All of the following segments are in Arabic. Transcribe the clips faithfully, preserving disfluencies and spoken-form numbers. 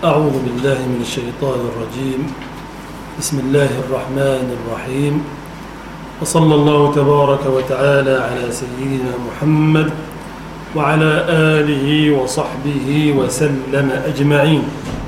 أعوذ بالله من الشيطان الرجيم. بسم الله الرحمن الرحيم، وصلى الله تبارك وتعالى على سيدنا محمد وعلى آله وصحبه وسلم أجمعين.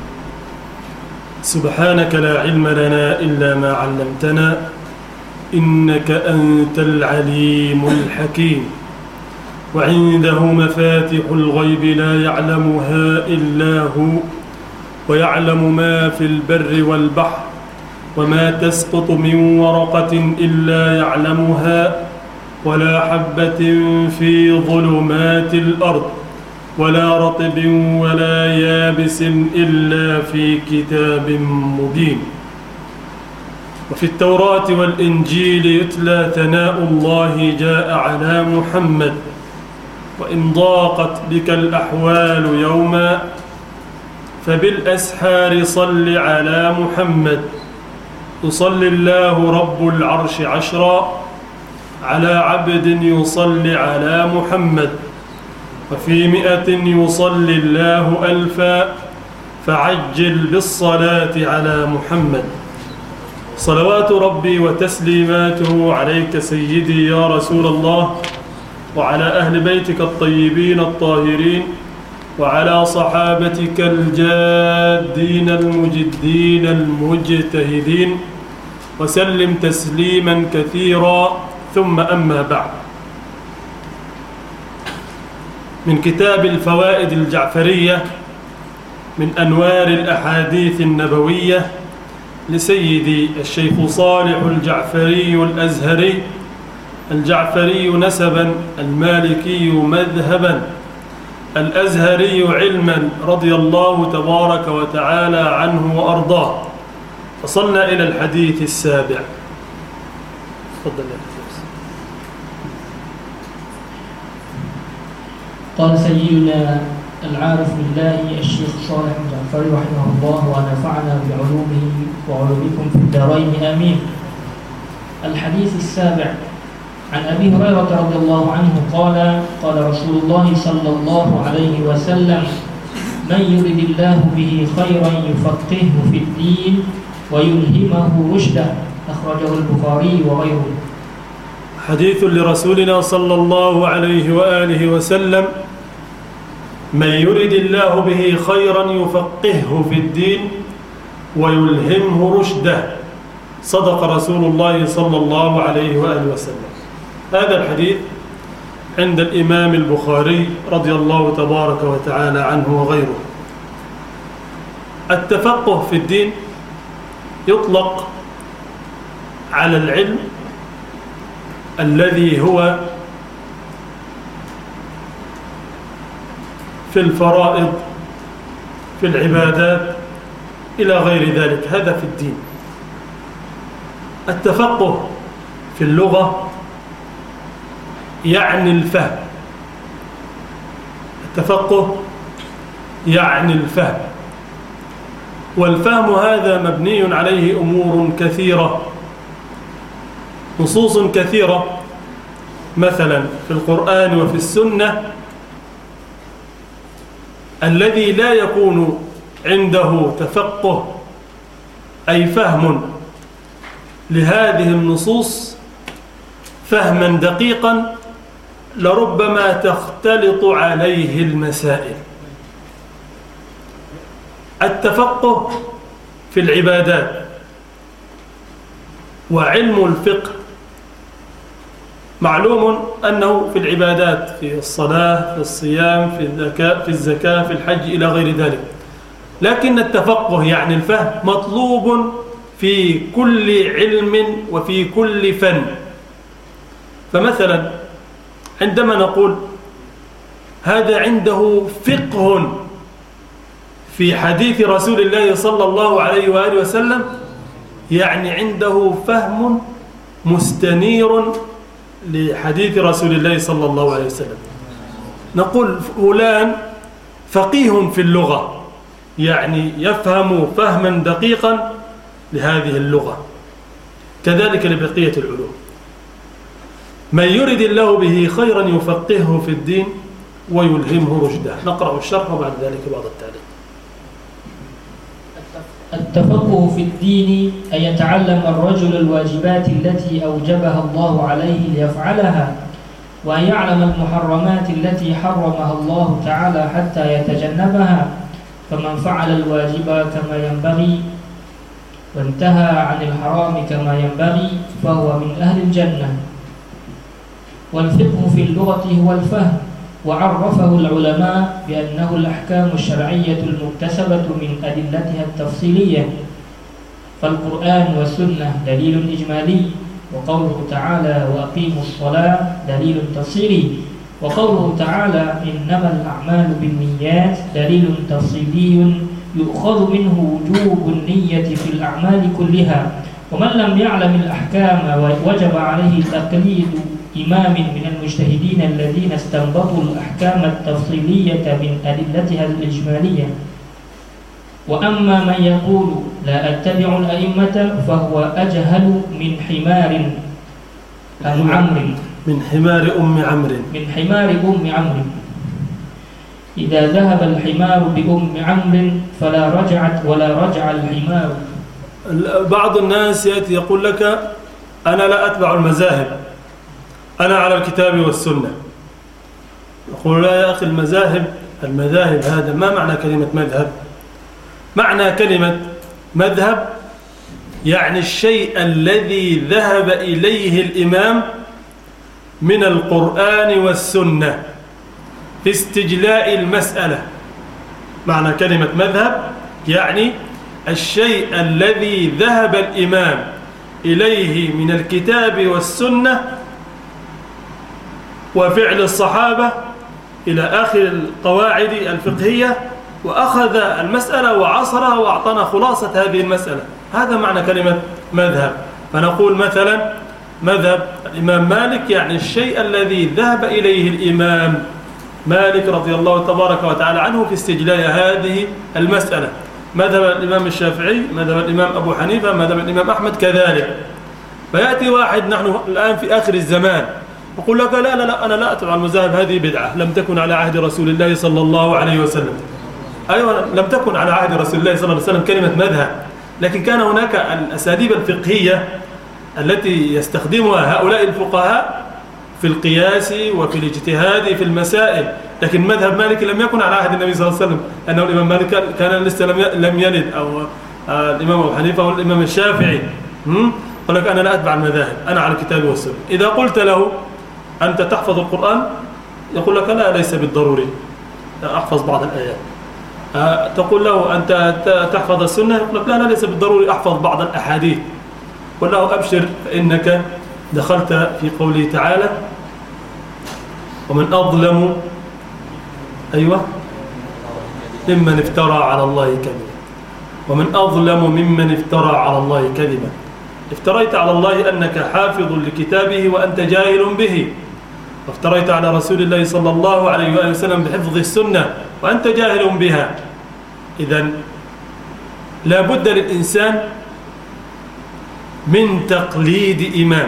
سبحانك لا علم لنا إلا ما علمتنا، إنك أنت العليم الحكيم. وعنده مفاتح الغيب لا يعلمها إلا هو، ويعلم ما في البر والبحر، وما تسقط من ورقة إلا يعلمها، ولا حبة في ظلمات الأرض، ولا رطب ولا يابس إلا في كتاب مبين. وفي التوراة والإنجيل يتلى ثناء الله جاء على محمد، وإن ضاقت بك الأحوال يوما فبالأسحار صل على محمد. يصلي الله رب العرش عشرا على عبد يصلي على محمد، وفي مئة يصلي الله ألفا فعجل بالصلاة على محمد. صلوات ربي وتسليماته عليك سيدي يا رسول الله، وعلى أهل بيتك الطيبين الطاهرين، وعلى صحابتك الجادين المجدين المجتهدين، وسلم تسليما كثيرا. ثم أما بعد، من كتاب الفوائد الجعفرية من أنوار الأحاديث النبوية لسيدي الشيخ صالح الجعفري الأزهري، الجعفري نسبا، المالكي مذهبا، الأزهري علما، رضي الله تبارك وتعالى عنه وأرضاه. وصلنا إلى الحديث السابع. تفضل يا أخي. قال سيدنا العارف بالله الشيخ صالح الجعفري رحمه الله ونفعنا بعلومه وعلومكم في الدارين آمين. الحديث السابع عن أبي هريرة رضي الله عنه قال قال رسول الله صلى الله عليه وسلم: من يرد الله به خيرا يفقهه في الدين ويلهمه رشده. أخرجه البخاري وغيره. حديث لرسولنا صلى الله عليه وآله وسلم: من يرد الله به خيرا يفقهه في الدين ويلهمه رشده. صدق رسول الله صلى الله عليه وآله وسلم. هذا الحديث عند الإمام البخاري رضي الله تبارك وتعالى عنه وغيره. التفقه في الدين يطلق على العلم الذي هو في الفرائض، في العبادات، إلى غير ذلك. هذا في الدين. التفقه في اللغة يعني الفهم. التفقه يعني الفهم، والفهم هذا مبني عليه أمور كثيرة، نصوص كثيرة، مثلا في القرآن وفي السنة. الذي لا يكون عنده تفقه أي فهم لهذه النصوص فهما دقيقا لربما تختلط عليه المسائل. التفقه في العبادات وعلم الفقه معلوم أنه في العبادات، في الصلاة، في الصيام، في الزكاة، في الزكاة، في الحج، إلى غير ذلك. لكن التفقه يعني الفهم مطلوب في كل علم وفي كل فن. فمثلا عندما نقول هذا عنده فقه في حديث رسول الله صلى الله عليه وآله وسلم، يعني عنده فهم مستنير لحديث رسول الله صلى الله عليه وسلم. نقول فلان فقيه في اللغة، يعني يفهم فهما دقيقا لهذه اللغة. كذلك لبقية العلوم. من يرد الله به خيرا يفقهه في الدين ويلهمه رشده. نقرأ الشرح وبعد ذلك بعض التعليق. التفقه في الدين أن يتعلم الرجل الواجبات التي أوجبها الله عليه ليفعلها، وأن يعلم المحرمات التي حرمها الله تعالى حتى يتجنبها، فمن فعل الواجب كما ينبغي وانتهى عن الحرام كما ينبغي فهو من أهل الجنة. والفقه في اللغة هو الفهم، وعرفه العلماء بأنه الأحكام الشرعية المكتسبة من أدلتها التفصيلية، فالقرآن والسنة دليل إجمالي، وقوله تعالى وأقيموا الصلاة دليل تفصيلي، وقوله تعالى إنما الأعمال بالنيات دليل تفصيلي يؤخذ منه وجوب النية في الأعمال كلها. ومن لم يعلم الأحكام وجب عليه تقليد إمام من المجتهدين الذين استنبطوا الأحكام التفصيلية من أدلتها الإجمالية. وأما من يقول لا أتبع الأئمة فهو أجهل من حمار أم عمرو من حمار أم عمرو من حمار أم عمرو إذا ذهب الحمار بأم عمرو فلا رجعت ولا رجع الحمار. بعض الناس يأتي يقول لك أنا لا أتبع المذاهب، أنا على الكتاب والسنة. يقول لا يا أخي، المذاهب المذاهب هذا ما معنى كلمة مذهب؟ معنى كلمة مذهب يعني الشيء الذي ذهب إليه الإمام من القرآن والسنة في استجلاء المسألة. معنى كلمة مذهب يعني الشيء الذي ذهب الإمام إليه من الكتاب والسنة وفعل الصحابة إلى آخر القواعد الفقهية، وأخذ المسألة وعصرها وأعطانا خلاصة هذه المسألة. هذا معنى كلمة مذهب. فنقول مثلا مذهب الإمام مالك يعني الشيء الذي ذهب إليه الإمام مالك رضي الله تبارك وتعالى عنه في استجلاء هذه المسألة. مذهب الإمام الشافعي، مذهب الإمام أبو حنيفة، مذهب الإمام أحمد كذلك. فيأتي واحد نحن الآن في آخر الزمان يقول لك لا لا لا أنا لا أتبع المذاهب، هذه بدعة لم تكن على عهد رسول الله صلى الله عليه وسلم. أيوة، لم تكن على عهد رسول الله صلى الله عليه وسلم كلمة مذهب، لكن كان هناك الأساليب الفقهية التي يستخدمها هؤلاء الفقهاء في القياس وفي الاجتهاد في المسائل. لكن مذهب مالك لم يكن على عهد النبي صلى الله عليه وسلم، أنه الإمام مالك كان لسه لم يلد، أو الإمام أبو حنيفة أو الإمام الشافعي. قال لك أنا لا أتبع المذاهب، أنا على الكتاب والسنة. إذا قلت له أنت تحفظ القرآن يقول لك لا، ليس بالضروري، أحفظ بعض الآيات. تقول له أنت تحفظ السنة يقول لك لا لا، ليس بالضروري، أحفظ بعض الأحاديث. قل له أبشر فإنك دخلت في قوله تعالى ومن أظلم أيوة ممن افترى على الله كذبا، ومن أظلم ممن افترى على الله كذبا. افتريت على الله أنك حافظ لكتابه وأنت جاهل به، وافتريت على رسول الله صلى الله عليه وآله وسلم بحفظ السنة وأنت جاهل بها. إذن لا بد للإنسان من تقليد إمام.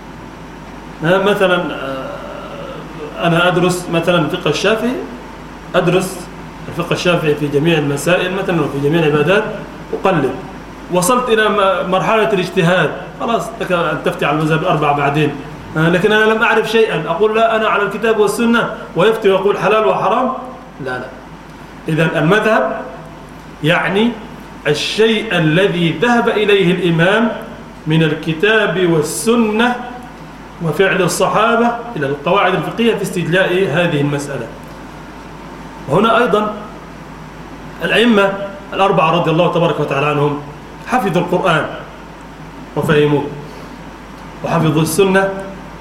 مثلا أنا أدرس مثلا الفقه الشافعي، أدرس الفقه الشافعي في جميع المسائل مثلا وفي جميع العبادات، أقلد. وصلت إلى مرحلة الاجتهاد، خلاص لك أن تفتي على المذهب الأربعة بعدين. لكن أنا لم أعرف شيئا أقول لا أنا على الكتاب والسنة ويفتي ويقول حلال وحرام، لا لا. إذن المذهب يعني الشيء الذي ذهب إليه الإمام من الكتاب والسنة وفعل الصحابة إلى القواعد الفقهية في استجلاء هذه المسألة. وهنا أيضا الأئمة الأربعة رضي الله تبارك وتعالى عنهم حفظوا القرآن وفهموه، وحفظوا السنة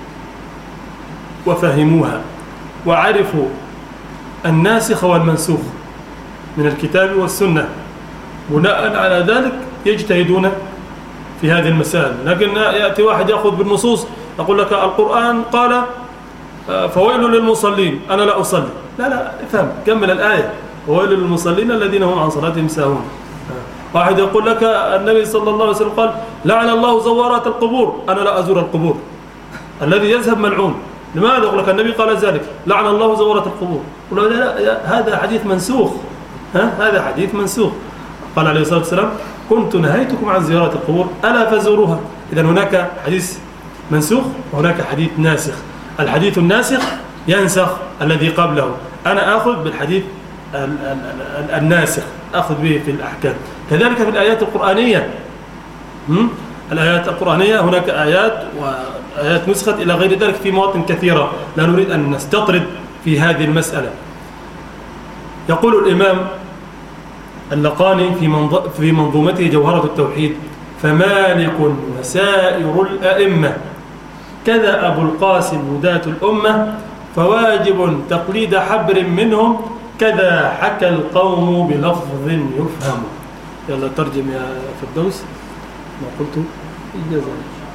وفهموها، وعرفوا الناسخ والمنسوخ من الكتاب والسنة. بناء على ذلك يجتهدون في هذه المسائل. لكن يأتي واحد يأخذ بالنصوص يقول لك القرآن قال فويل للمصلين، أنا لا أصلي. لا لا، افهم، كمل الآية، وويل للمصلين الذين هم عن صلاتهم ساهون. واحد يقول لك النبي صلى الله عليه وسلم قال لعن الله زوارات القبور، أنا لا أزور القبور، الذي يذهب ملعون. لماذا؟ يقول لك النبي قال ذلك، لعن الله زوارات القبور. يقول لا لا، هذا حديث منسوخ، ها هذا حديث منسوخ. قال عليه الصلاة والسلام كنت نهيتكم عن زيارة القبور ألا فزوروها. إذن هناك حديث منسوخ وهناك حديث ناسخ. الحديث الناسخ ينسخ الذي قبله، أنا آخذ بالحديث الناسخ، أخذ به في الأحكام. كذلك في الآيات القرآنية، الآيات القرآنية هناك آيات وآيات نسخت إلى غير ذلك في مواطن كثيرة، لا نريد أن نستطرد في هذه المسألة. يقول الإمام اللقاني في منظومته جوهرة التوحيد: فمالك وسائر الأئمة كذا أبو القاسم هداة الأمة، فواجب تقليد حبر منهم كذا حكى القوم بلفظ يفهم. يلا ترجم يا فردوس ما قلت. إجازة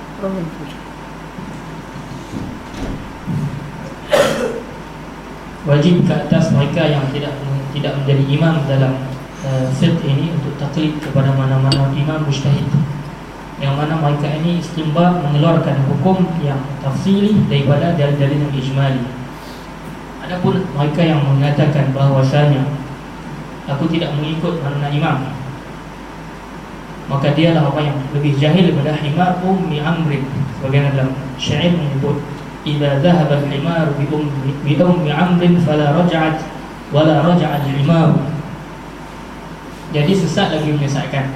wajib ke atas mereka yang tidak tidak menjadi imam dalam uh, fiqh ini untuk taklid kepada mana-mana imam mujtahid, yang mana mereka ini istinbat mengeluarkan hukum yang tafsili daripada dalil-dalil yang ijmali. Adapun mereka yang mengatakan bahawasanya aku tidak mengikut mana imam, maka dialah orang yang lebih jahil daripada himar ummi amrin. Sebagaimana dalam syair menyebut, idza dhahaba al-himar bi ummi bi ummi amrin fala raja'at wala raja'a al-himar. Jadi sesat lagi menyesatkan.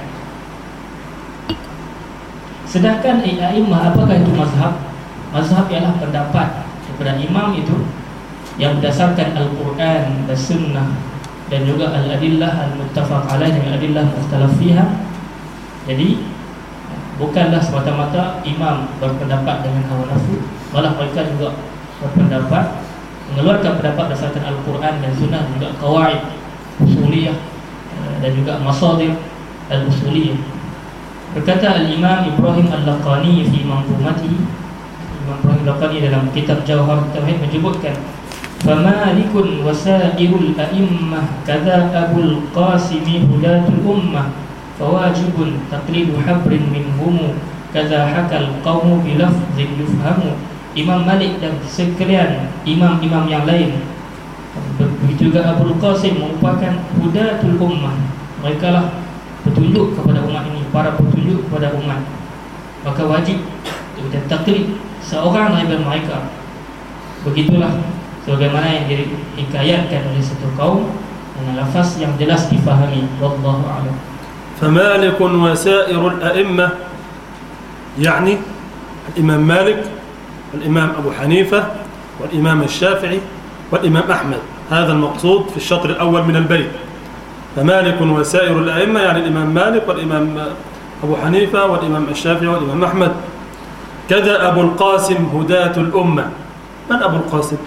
Sedangkan a'immah, apakah itu mazhab? Mazhab ialah pendapat daripada imam itu yang berdasarkan Al-Quran dan Sunnah dan juga Al-Adillah Al-Muttafaq alaih dan Al-Adillah Mukhtalaf fiha. Jadi bukanlah semata-mata imam berpendapat dengan hawa nafsu, malah mereka juga berpendapat mengeluarkan pendapat berdasarkan Al-Quran dan Sunnah, juga qawaid usuliyah dan juga masadir al-usuliyah. Berkata Al-Imam Ibrahim Al-Laqani fi manzumatihi, Imam Ibrahim Al-Laqani dalam kitab Jawhar Tauhid menyebutkan, famalikun wasairul a'immah kadza Abul Qasim hudatul ummah, fawajibun taqlidu habrin minhum kadza hakal qaumu bilafzin yufhamu. Imam Malik dan sekalian imam-imam yang lain, begitu juga Abul Qasim merupakan hudatul ummah, mereka lah petunjuk kepada umat ini, para petunjuk kepada umat, maka wajib kita taklid seorang daripada mereka. Begitulah sebagaimana yang dihikayatkan oleh satu kaum dengan lafaz yang jelas difahami. Wallahu a'lam. فمالك وسائر الأئمة يعني الإمام مالك والإمام أبو حنيفة والإمام الشافعي والإمام أحمد، هذا المقصود في الشطر الأول من البيت. فمالك وسائر الأئمة يعني الإمام مالك والإمام أبو حنيفة والإمام الشافعي والإمام أحمد. كذا أبو القاسم هداة الأمة. من أبو القاسم؟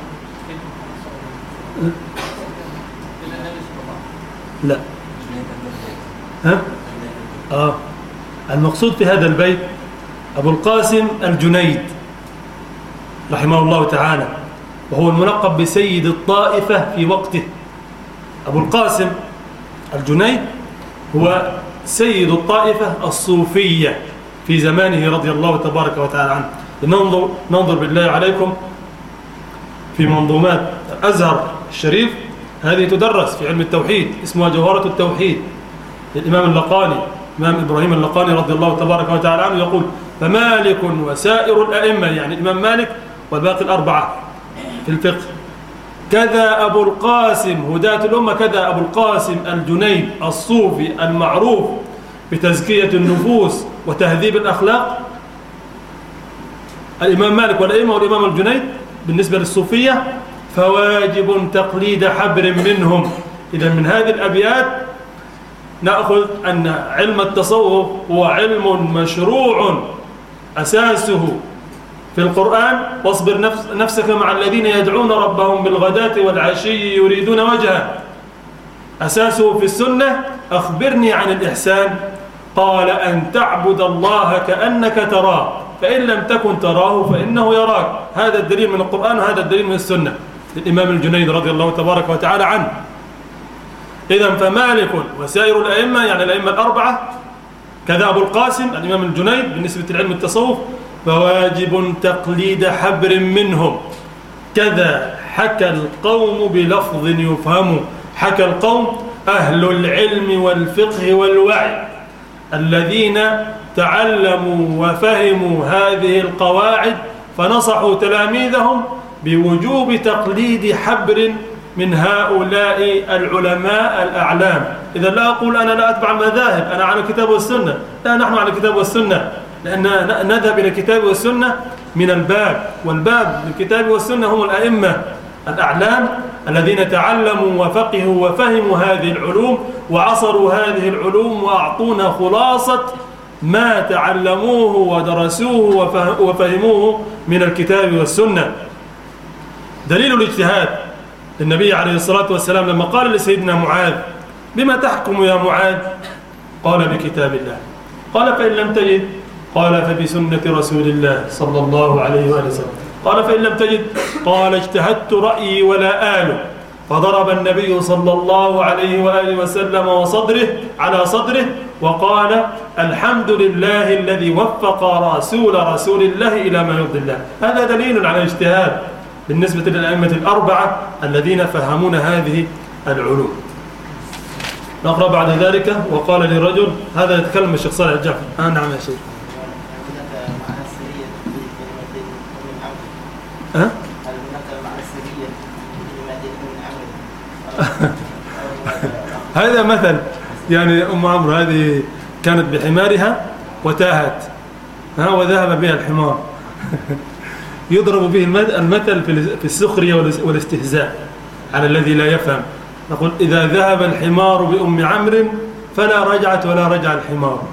لا ها؟ آه المقصود في هذا البيت أبو القاسم الجنيد رحمه الله تعالى، وهو الملقب بسيد الطائفة في وقته. أبو القاسم الجنيد هو سيد الطائفة الصوفية في زمانه رضي الله تبارك وتعالى عنه. ننظر, ننظر بالله عليكم في منظومات الأزهر الشريف، هذه تدرس في علم التوحيد، اسمها جوهرة التوحيد للإمام اللقاني، الإمام إبراهيم اللقاني رضي الله تبارك وتعالى عنه، يقول فمالك وسائر الأئمة يعني الإمام مالك والباقي الأربعة في الفقه، كذا أبو القاسم هداة الأمة، كذا أبو القاسم الجنيد الصوفي المعروف بتزكية النفوس وتهذيب الأخلاق. الإمام مالك والأئمة والإمام الجنيد بالنسبة للصوفية فواجب تقليد حبر منهم. إذا من هذه الأبيات نأخذ أن علم التصوف هو علم مشروع أساسه في القرآن، واصبر نفس نفسك مع الذين يدعون ربهم بالغداة والعشي يريدون وجهه. أساسه في السنة أخبرني عن الإحسان، قال أن تعبد الله كأنك تراه فإن لم تكن تراه فإنه يراك. هذا الدليل من القرآن وهذا الدليل من السنة للإمام الجنيد رضي الله تبارك وتعالى عنه. إذن فمالك وسائر الأئمة يعني الأئمة الأربعة، كذا أبو القاسم الإمام الجنيد بالنسبة لعلم التصوف فواجب تقليد حبر منهم كذا حكى القوم بلفظ يفهم. حكى القوم أهل العلم والفقه والوعي الذين تعلموا وفهموا هذه القواعد فنصحوا تلاميذهم بوجوب تقليد حبر من هؤلاء العلماء الأعلام. إذا لا أقول أنا لا أتبع المذاهب، أنا على الكتاب والسنة، لا، نحن على الكتاب والسنة، لأن نذهب إلى الكتاب والسنة من الباب، والباب للكتاب والسنة هم الأئمة الأعلام الذين تعلموا وفقهوا وفهموا هذه العلوم وعصروا هذه العلوم وأعطونا خلاصة ما تعلموه ودرسوه وفهموه من الكتاب والسنة. دليل الاجتهاد النبي عليه الصلاة والسلام لما قال لسيدنا معاذ: بما تحكم يا معاذ؟ قال: بكتاب الله. قال: فإن لم تجد؟ قال: فبسنة رسول الله صلى الله عليه وآله وسلم. قال: فإن لم تجد؟ قال: اجتهدت رأيي ولا آله. فضرب النبي صلى الله عليه وآله وسلم وصدره على صدره وقال: الحمد لله الذي وفق رسول رسول الله إلى ما يرضي الله. هذا دليل على الاجتهاد بالنسبة للأئمة الأربعة الذين فهمون هذه العلوم. نقرأ بعد ذلك: وقال لرجل، هذا يتكلم الشيخ صالح الجعفري. آه نعم يا شيخ. أه؟ هذا مثل، يعني أم عمرو هذه كانت بحمارها وتاهت، ها وذهب بها الحمار. يضرب به المثل في السخرية والاستهزاء على الذي لا يفهم. نقول: إذا ذهب الحمار بأم عمرو فلا رجعت ولا رجع الحمار.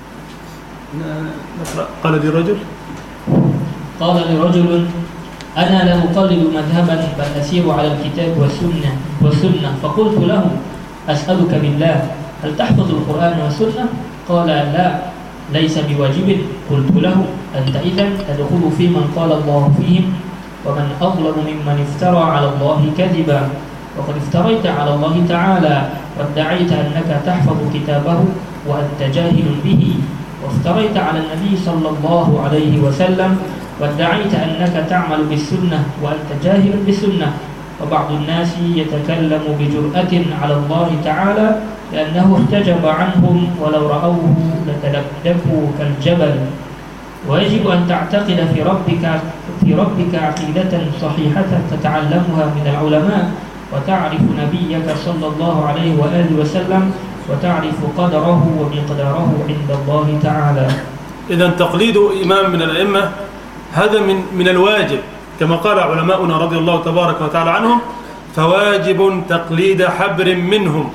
قال لي رجل قال لي رجل: أنا لا أقلد مذهبا بل أسير على الكتاب والسنة والسنة فقلت له: أسألك بالله هل تحفظ القرآن والسنة؟ قال: لا، ليس بواجب. قلت له: أنت إذن تدخل في من قال الله فيهم، ومن أظلم ممن افترى على الله كذبا، وقد افتريت على الله تعالى وادعيت أنك تحفظ كتابه وأنت جاهل به، وافتريت على النبي صلى الله عليه وسلم وادعيت أنك تعمل بالسنة وأنت جاهل بالسنة. وبعض الناس يتكلم بجرأة على الله تعالى لأنه احتجب عنهم ولو رأوه لتلبدبوا كالجبل. ويجب أن تعتقد في ربك في ربك عقيدة صحيحة تتعلمها من العلماء، وتعرف نبيك صلى الله عليه وآله وسلم، وتعرف قدره ومقداره عند الله تعالى. إذن تقليد إمام من الأئمة هذا من من الواجب، كما قال علماؤنا رضي الله تبارك وتعالى عنهم: فواجب تقليد حبر منهم،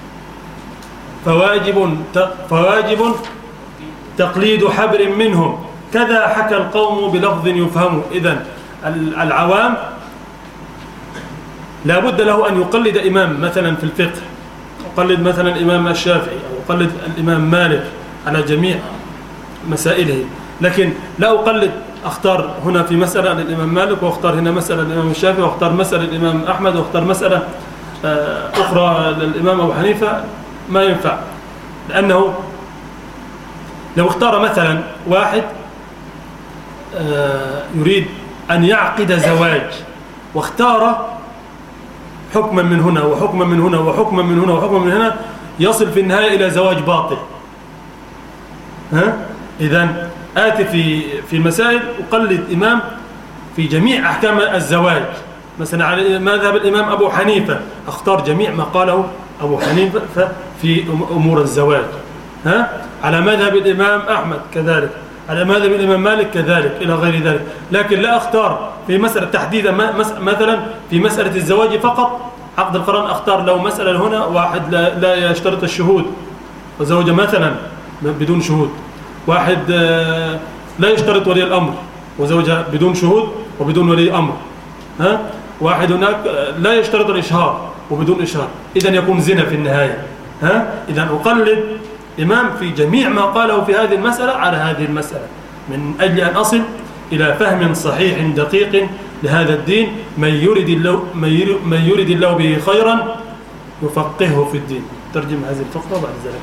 فواجب فواجب تقليد حبر منهم، كذا حكى القوم بلفظ يفهم. إذن العوام لا بد له أن يقلد إمام مثلا في الفقه، يقلد مثلا الإمام الشافعي أو يقلد الإمام مالك على جميع مسائله، لكن لا أقلد أختار هنا في مسألة للإمام مالك، وأختار هنا مسألة للإمام الشافعي، وأختار مسألة للإمام أحمد، وأختار مسألة أخرى للإمام أبو حنيفة. ما ينفع، لأنه لو اختار مثلا واحد يريد أن يعقد زواج واختار حكما من هنا وحكما من هنا وحكما من هنا وحكما من هنا، يصل في النهاية إلى زواج باطل. ها؟ إذن آتي في في المسائل أقلد إمام في جميع أحكام الزواج. مثلا على مذهب الإمام أبو حنيفة أختار جميع ما قاله أبو حنيفة في أمور الزواج. ها؟ على مذهب الإمام أحمد كذلك، على مذهب الإمام مالك كذلك، إلى غير ذلك. لكن لا أختار في مسألة تحديدا مثلا في مسألة الزواج فقط عقد القران، أختار لو مسألة هنا واحد لا, لا يشترط الشهود وزوجة مثلا بدون شهود، واحد لا يشترط ولي الأمر وزوجها بدون شهود وبدون ولي أمر، ها؟ واحد هناك لا يشترط الإشهار وبدون إشهار، إذن يكون زنا في النهاية. ها؟ إذن أقلد إمام في جميع ما قاله في هذه المسألة على هذه المسألة، من أجل أن أصل إلى فهم صحيح دقيق لهذا الدين. من يرد الله من يرد الله به خيرا يفقهه في الدين. ترجم هذه الفقرة بعد ذلك.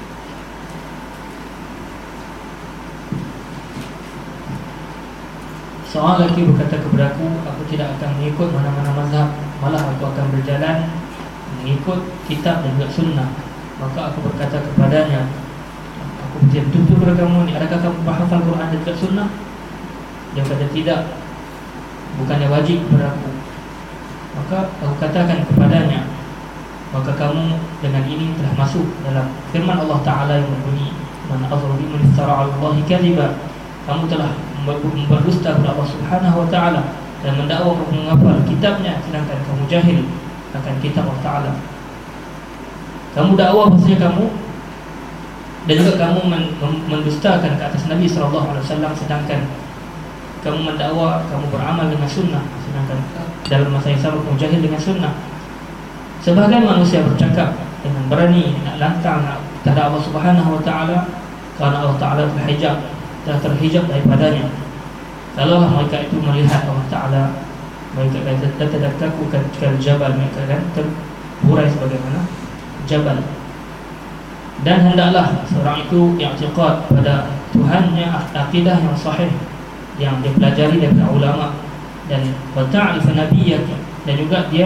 Seorang lelaki berkata kepadaku, aku tidak akan mengikut mana-mana mazhab, malah aku akan berjalan mengikut kitab dan juga sunnah. Maka aku berkata kepadanya, aku betul-betul kamu ni, adakah kamu hafal Quran dekat sunnah? Dia kata tidak, bukannya wajib berlaku. Maka aku katakan kepadanya, maka kamu dengan ini telah masuk dalam firman Allah Ta'ala yang berbunyi, man azlama man iftara 'ala Allahi kadhiba. Kamu telah berdusta kepada Allah Subhanahu wa Ta'ala dan mendakwa kamu menghafal kitabnya sedangkan kamu jahil akan kitab Allah Ta'ala. Kamu dakwa bahasanya kamu dan juga kamu mendustakan ke atas Nabi sallallahu alaihi wasallam sedangkan kamu mendakwa kamu beramal dengan sunnah sedangkan dalam masa yang sama kamu jahil dengan sunnah. Sebagian manusia bercakap dengan berani nak lantang terhadap Allah Subhanahu wa Ta'ala kerana Allah Ta'ala telah hijab, telah terhijab daripadanya. Kalau mereka itu melihat Allah Ta'ala, mereka kata tadakkaku kal jabal, mereka akan terburai sebagaimana jabal. Dan hendaklah seorang itu i'tiqad pada Tuhannya, akidah yang sahih yang dia pelajari daripada ulama, dan wa ta'rif nabiyyaka, dan juga dia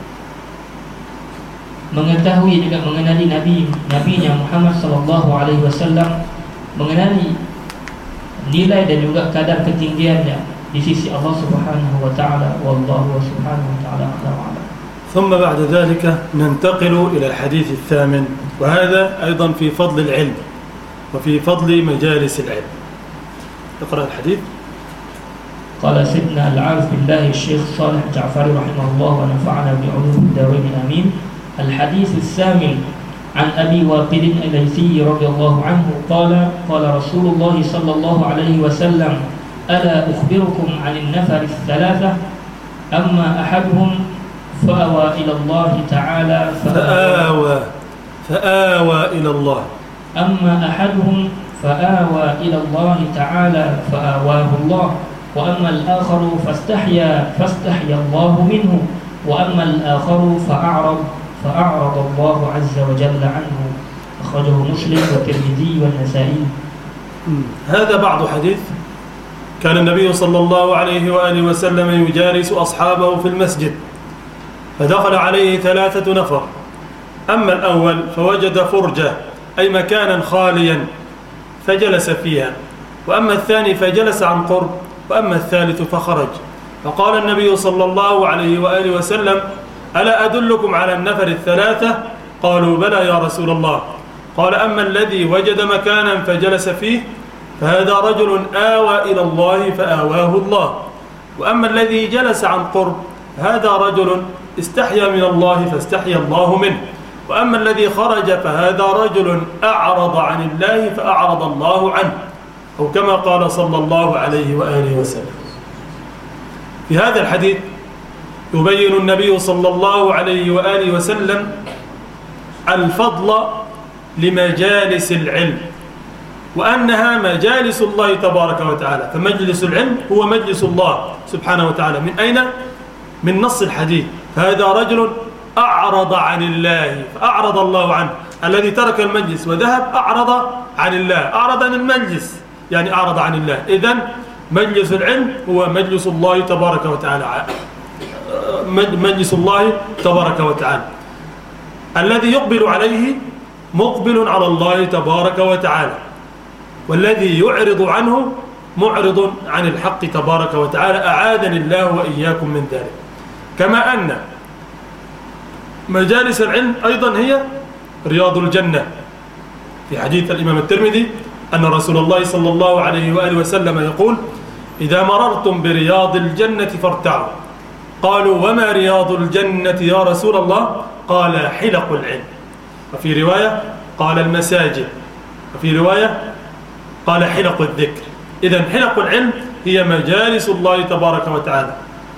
mengetahui juga mengenali Nabi Nabi-Nya Muhammad sallallahu alaihi wasallam, mengenali nilai dan juga kadar ketinggiannya di sisi Allah Subhanahu wa Ta'ala. Wallahu subhanahu wa ta'ala a'lam. ثم بعد ذلك ننتقل إلى الحديث الثامن، وهذا أيضا في فضل العلم وفي فضل مجالس العلم. اقرأ الحديث. قال سيدنا العارف بالله الشيخ صالح الجعفري رحمه الله ونفعنا بعلوم الدارين آمين. الحديث الثامن عن أبي واقد الليثي رضي الله عنه قال قال رسول الله صلى الله عليه وسلم ألا أخبركم عن النفر الثلاثة أما أحدهم فآوى إلى الله تعالى فآوى فآوى إلى الله أما أحدهم فآوى إلى الله تعالى فآواه الله، وأما الآخر فاستحيا فاستحيا الله منه، وأما الآخر فأعرض فأعرض الله عز وجل عنه. أخرجه مسلم والترمذي والنسائي. هذا بعض حديث كان النبي صلى الله عليه وآله وسلم يجالس أصحابه في المسجد، فدخل عليه ثلاثة نفر. أما الأول فوجد فرجة أي مكانا خاليا فجلس فيها، وأما الثاني فجلس عن قرب، وأما الثالث فخرج. فقال النبي صلى الله عليه وآله وسلم ألا أدلكم على النفر الثلاثة؟ قالوا بلى يا رسول الله. قال أما الذي وجد مكانا فجلس فيه فهذا رجل آوى إلى الله فآواه الله، وأما الذي جلس عن قرب هذا رجل استحيا من الله فاستحيا الله منه، وأما الذي خرج فهذا رجل أعرض عن الله فأعرض الله عنه، أو كما قال صلى الله عليه وآله وسلم. في هذا الحديث يبين النبي صلى الله عليه وآله وسلم الفضل لمجالس العلم، وأنها مجالس الله تبارك وتعالى. فمجلس العلم هو مجلس الله سبحانه وتعالى. من أين؟ من نص الحديث. هذا رجل أعرض عن الله فأعرض الله عنه، الذي ترك المجلس وذهب أعرض عن الله، أعرض عن المجلس يعني أعرض عن الله. إذن مجلس العلم هو مجلس الله تبارك وتعالى، مجلس الله تبارك وتعالى. الذي يقبل عليه مقبل على الله تبارك وتعالى، والذي يعرض عنه معرض عن الحق تبارك وتعالى. أعاذني الله وإياكم من ذلك. كما أن مجالس العلم أيضا هي رياض الجنة. في حديث الإمام الترمذي أن رسول الله صلى الله عليه وآله وسلم يقول إذا مررتم برياض الجنة فارتعوا. قالوا وما رياض الجنة يا رسول الله؟ قال حلق العلم، وفي رواية قال المساجد، وفي رواية قال حلق الذكر. إذن حلق العلم هي مجالس الله تبارك وتعالى.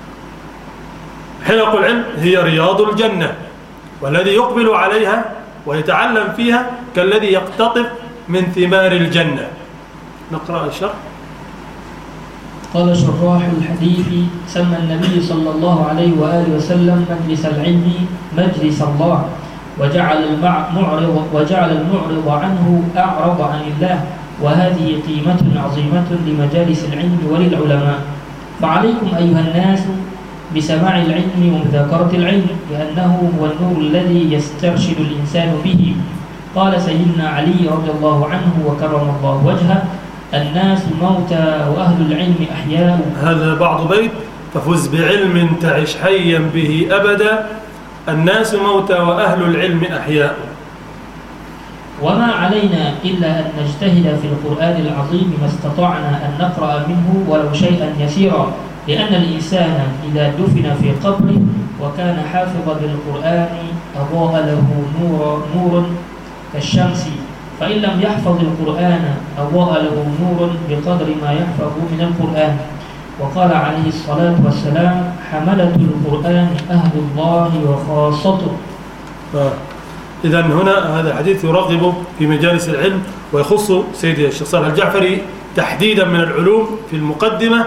حلق العلم هي رياض الجنة، والذي يقبل عليها ويتعلم فيها كالذي يقتطف من ثمار الجنة. نقرأ الشرح. قال شراح الحديث سمى النبي صلى الله عليه وآله وسلم مجلس العلم مجلس الله، وجعل المعرض وجعل المعرض عنه أعرض عن الله، وهذه قيمة عظيمة لمجالس العلم وللعلماء. فعليكم أيها الناس بسماع العلم ومذاكرة العلم، لأنه هو النور الذي يسترشد الإنسان به قال سيدنا علي رضي الله عنه وكرم الله وجهه: الناس موتى وأهل العلم أحياء. هذا بعض بيت: ففز بعلم تعش حيا به أبدا، الناس موتى وأهل العلم أحياء. وما علينا إلا أن نجتهد في القرآن العظيم ما استطعنا أن نقرأ منه ولو شيئا يسيرا، لأن الإنسان إذا دفن في قبره وكان حافظا للقرآن أضاء له نور نور كالشمس، فإن لم يحفظ القرآن أضاء له نور بقدر ما يحفظ من القرآن. وقال عليه الصلاة والسلام: حملة القرآن أهل الله وخاصته. إذا هنا هذا الحديث يرغب في مجالس العلم، ويخص سيدي الشيخ صالح الجعفري تحديدا من العلوم في المقدمة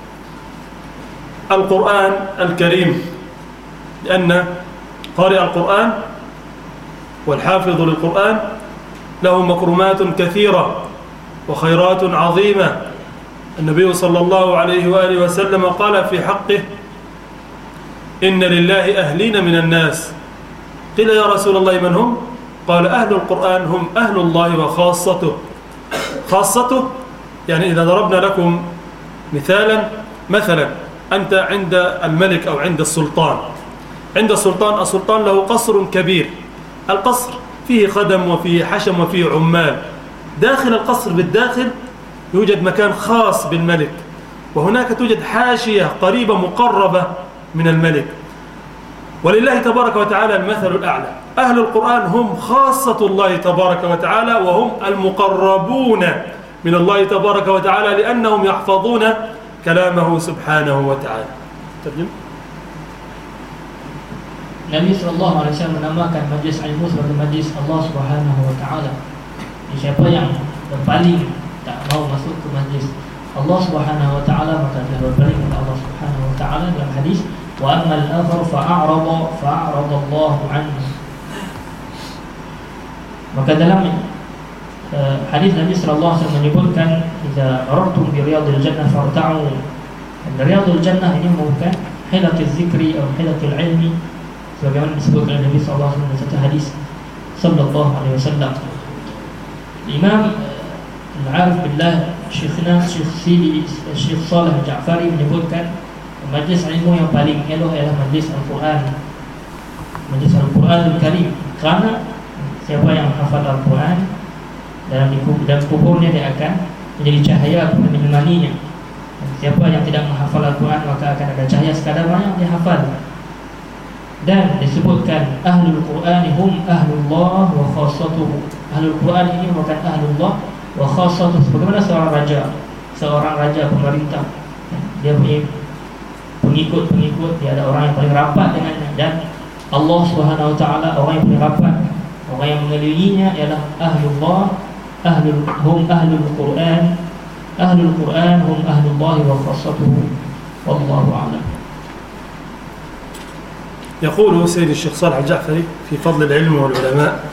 القرآن الكريم، لأن قارئ القرآن والحافظ للقرآن له مكرمات كثيرة وخيرات عظيمة. النبي صلى الله عليه وآله وسلم قال في حقه: إن لله أهلين من الناس. قيل: يا رسول الله من هم؟ قال: أهل القرآن هم أهل الله وخاصته. خاصته يعني إذا ضربنا لكم مثالا، مثلا أنت عند الملك أو عند السلطان، عند السلطان السلطان له قصر كبير، القصر فيه خدم وفيه حشم وفيه عمال، داخل القصر بالداخل يوجد مكان خاص بالملك، وهناك توجد حاشية قريبة مقربة من الملك. ولله تبارك وتعالى المثل الأعلى. أهل القرآن هم خاصة الله تبارك وتعالى، وهم المقربون من الله تبارك وتعالى، لأنهم يحفظون كلامه سبحانه وتعالى. ترجم. Nabi sallallahu alaihi wasallam menamakan majlis ilmu sebagai majlis Allah Subhanahu wa taala. Siapa yang berpaling tak mau masuk ke majlis Allah Subhanahu wa taala, maka dia berpaling kepada Allah Subhanahu wa taala. Dalam hadis, wa ammal akhar fa'arada fa'arada Allah anhu. Maka dalam uh, hadis Nabi sallallahu alaihi wasallam menyebutkan, idza marartum bi riyadil jannah farta'u. Riyadul jannah ini bukan hilatul zikri atau hilatul ilmi, sebagaimana disebutkan oleh Nabi sallallahu alaihi wasallam dalam satu hadis sallallahu alaihi wasallam. Imam Al-Arif Billah Syekhna Syekh Sidi Syekh Salih Ja'fari menyebutkan majlis ilmu yang paling elok ialah majlis Al-Quran, majlis Al-Quran Al-Karim, kerana siapa yang hafal Al-Quran dalam dalam kuburnya dia akan menjadi cahaya kepada menemaninya. Siapa yang tidak menghafal Al-Quran maka akan ada cahaya sekadar yang dia hafal. Dan disebutkan ahlul Quran hum ahlullah wa khassatuhu. Ahlul Quran ini merupakan ahlullah wa khassatuhu. Sebagaimana seorang raja, seorang raja pemerintah, dia punya pengikut-pengikut, dia ada orang yang paling rapat dengannya, dan Allah Subhanahu wa taala orang yang paling rapat, orang yang mengelilinginya ialah ahlullah, ahlul hum ahlul Quran, ahlul Quran hum ahlullah wa khassatuhu. Wallahu a'lam. يقول سيد الشيخ صالح الجعفري في فضل العلم والعلماء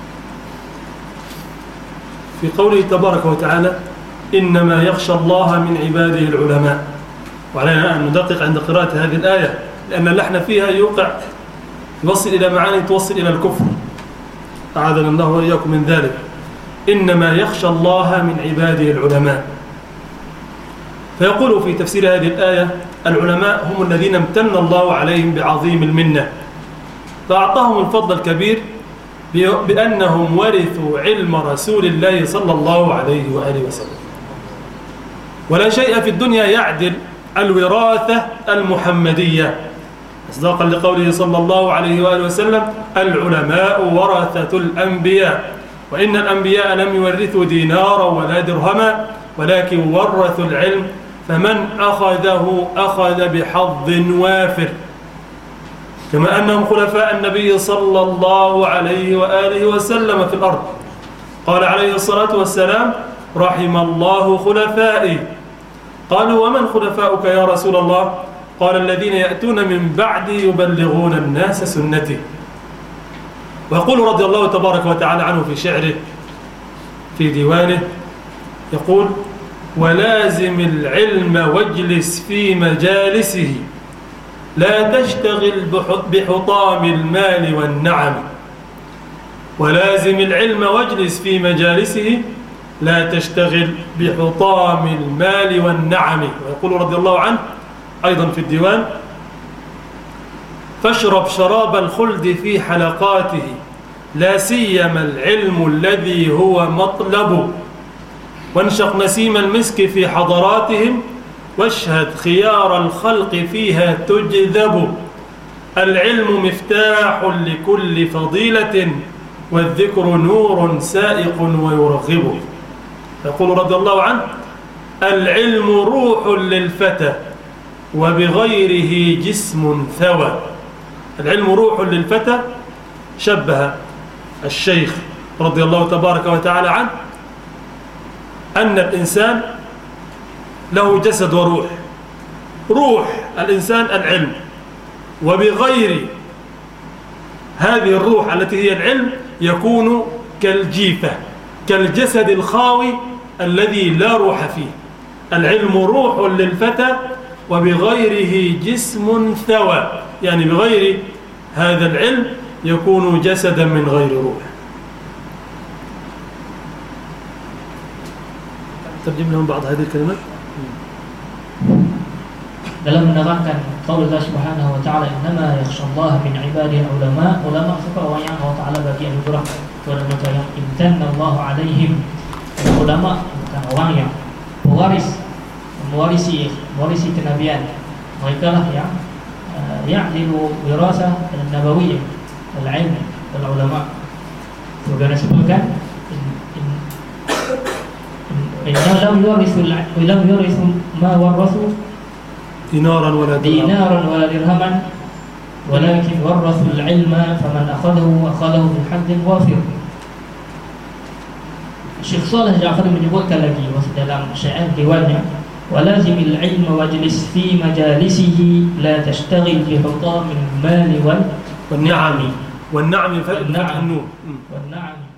في قوله تبارك وتعالى: إنما يخشى الله من عباده العلماء. وعلينا أن ندقق عند قراءة هذه الآية، لأن اللحن فيها يوقع يوصل إلى معاني توصل إلى الكفر، أعاذنا الله وإياكم من ذلك. إنما يخشى الله من عباده العلماء. فيقول في تفسير هذه الآية: العلماء هم الذين امتن الله عليهم بعظيم المنة، فأعطاهم الفضل الكبير بأنهم ورثوا علم رسول الله صلى الله عليه وآله وسلم. ولا شيء في الدنيا يعدل الوراثة المحمدية، مصداقا لقوله صلى الله عليه وآله وسلم: العلماء ورثة الأنبياء، وإن الأنبياء لم يورثوا دينارا ولا درهما ولكن ورثوا العلم، فمن أخذه أخذ بحظ وافر، كما أنهم خلفاء النبي صلى الله عليه وآله وسلم في الأرض. قال عليه الصلاة والسلام: رحم الله خلفائي. قالوا: ومن خلفاؤك يا رسول الله؟ قال: الذين يأتون من بعدي يبلغون الناس سنتي. ويقول رضي الله تبارك وتعالى عنه في شعره في ديوانه، يقول: ولازم العلم واجلس في مجالسه، لا تشتغل بحطام المال والنعم. ولازم العلم واجلس في مجالسه، لا تشتغل بحطام المال والنعم. ويقول رضي الله عنه أيضا في الديوان: فاشرب شراب الخلد في حلقاته، لا سيما العلم الذي هو مطلب، وانشق نسيم المسك في حضراتهم، واشهد خيار الخلق فيها تجذب. العلم مفتاح لكل فضيلة، والذكر نور سائق ويرغب. يقول رضي الله عنه: العلم روح للفتى وبغيره جسم ثوى. العلم روح للفتى، شبه الشيخ رضي الله تبارك وتعالى عنه أن الإنسان له جسد وروح. روح الإنسان العلم، وبغير هذه الروح التي هي العلم يكون كالجيفة، كالجسد الخاوي الذي لا روح فيه. العلم روح للفتى وبغيره جسم ثوى، يعني بغير هذا العلم يكون جسدا من غير روح. ترجم لهم بعض هذه الكلمات. Dalam menerangkan qaul Allah Subhanahu wa taala, innama yakhshallaha min ibadihi ulama. Ulama itu orang yang Allah Taala bagi anugerah kepada mereka yang imtanna Allah alaihim. Ulama bukan orang yang pewaris, mewarisi mewarisi kenabian. Mereka lah yang uh, ya'dilu wirasah an-nabawiyyah al-ilm wal-ulama. Sebagaimana disebutkan, inna lam yurithu lam yurithu ma warathu دينارا ولا درهما دينارا ولا درهما ولكن ورثوا العلم فمن أخذه أخذه بحظ وافر. Syekh Saleh Ja'fari menyebutkan lagi dalam syair diwannya, walazimil ilma wajlis fi majalisihi la tashtagil bi hutamil mali wal والنعم والنعم فتح النون والنعم